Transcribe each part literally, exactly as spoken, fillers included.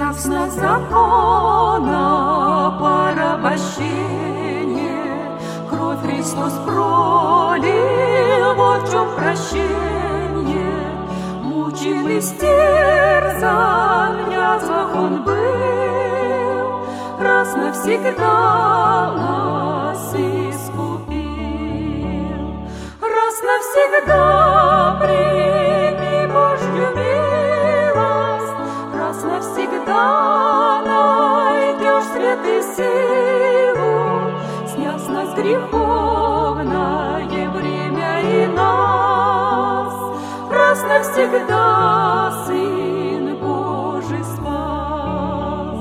Сняв с нас закона порабощение, кровь Христос пролил, вот в чем прощение. Мучим и стерзан, в язвах Он был, раз навсегда нас искупил. Раз навсегда прими Божью милость, раз навсегда найдешь свет и силу, сняв с нас греховное бремя и нас, раз навсегда Сын Божий спас.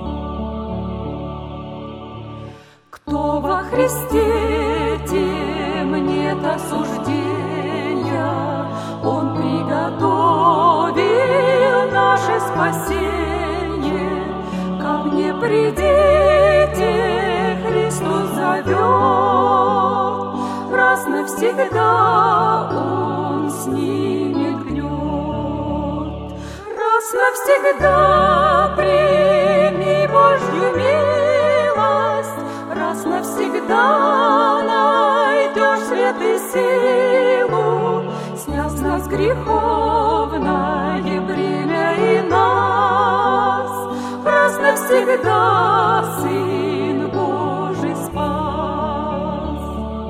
Кто во Христе, тем нет осуждения, Он приготовил наше спасение. Ко мне придите, Христос зовет, раз навсегда Он снимет гнет. Раз навсегда прими Божью милость, раз навсегда найдешь свет и силу, сняв с нас греховное бремя и нас, раз навсегда Сын Божий спас.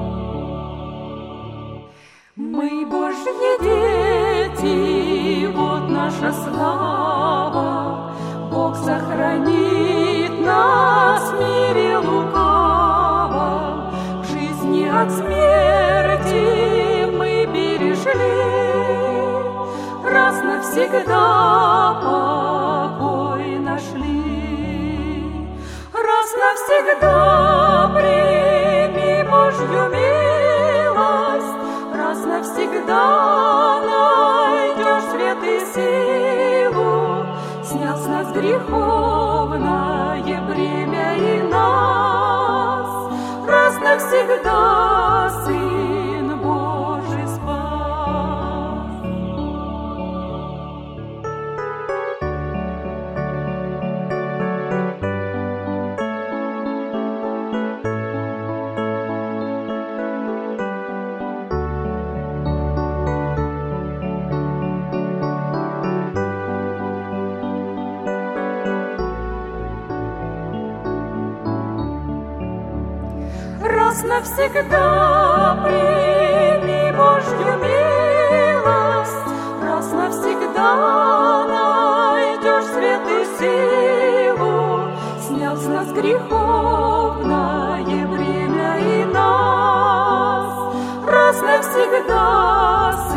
Мы Божьи дети, вот наша слава, Бог сохранит нас в мире лукавом, в жизни от смерти мы перешли, раз навсегда покой нашли. Раз навсегда прими Божью милость, раз навсегда найдешь свет и силу, сняв с нас греховное бремя и нас, раз навсегда Сын Божий спас. Раз навсегда прими Божью милость, раз навсегда найдешь свет и силу, сняв с нас греховное бремя и нас, раз навсегда